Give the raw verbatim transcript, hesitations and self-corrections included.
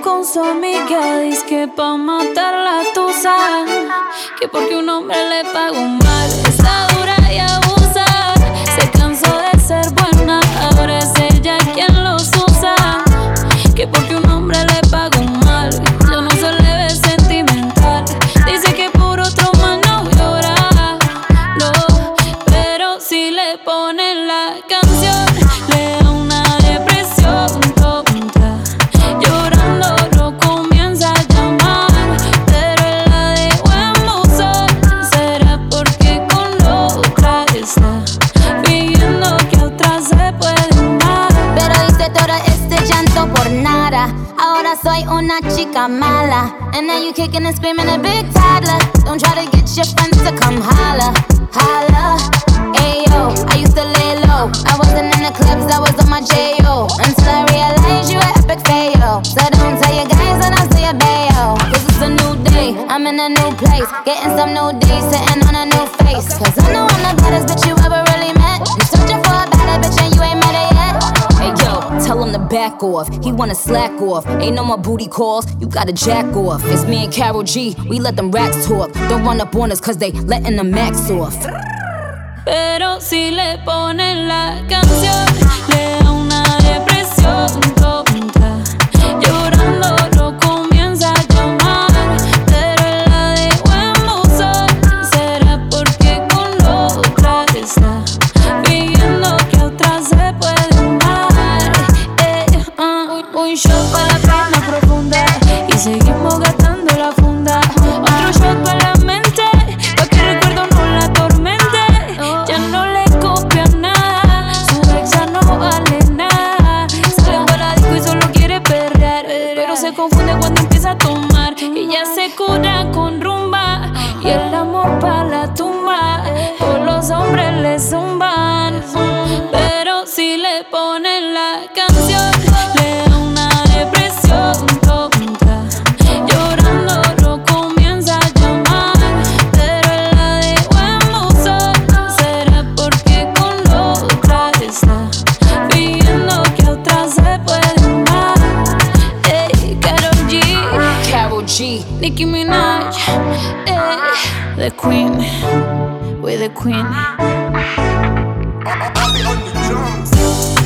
con su amiga, dice que pa' matar la tusa, que porque un hombre le pagó mal, está dura y abusa. Se cansó de ser buena, ahora es ella quien los usa, que porque un hombre le pagó mal, ya no se le ve sentimental. Dice que por otro más no llora, no, pero si le ponen la canción, le da una depresión tonta. Llorando lo comienza a llamar, pero él la dejó en buzón. ¿Será porque con otra está fingiendo que otra se puede amar? Pero hice todo este llanto por nada. Ahora soy una chica mala. And now you kicking and screaming a big toddler. Don't try to get your friends to come holla, holla. Ayo, I used to lay low. I wasn't in the clubs, I was on my J O. Until I realized you were epic fail. So don't tell your guys and I'll say a bail. Cause it's a new day, I'm in a new place. Getting some new days, sitting on a new face. Cause I know I'm the baddest bitch you ever really met. You searching for a better bitch and you ain't met her yet. Hey yo, tell him to back off. He wanna slack off. Ain't no more booty calls. You gotta jack off. It's me and Karol G. We let them racks talk. Don't run up on us cause they letting the max off. Pero si le ponen la canción, le da una depresión tonta. Llorando lo comienza a llamar, pero él la dejó en buzón. ¿Será porque con otra está fingiendo que otra se puede amar? Eh, uh, un shot para la pena profunda y seguimos gastando la funda. Otro shot para la mente, pa' que el recuerdo no la atormente. Ya no le copia nada, su ex ya no vale nada. Sale para la disco y solo quiere perrear, pero se confunde cuando empieza a tomar. Y ya se cura con rumba y el amor pa' la tumba. Todos los hombres le zumban, pero si le ponen la canción, le da una depresión tonta. Llorando lo comienza a llamar, pero él la dejó en buzón. ¿Será porque con otra está fingiendo que otra se puede amar? Ey, Karol G, Karol G. Nicki Minaj, ey, the queen, we're the queen. I, I, I be on the drums.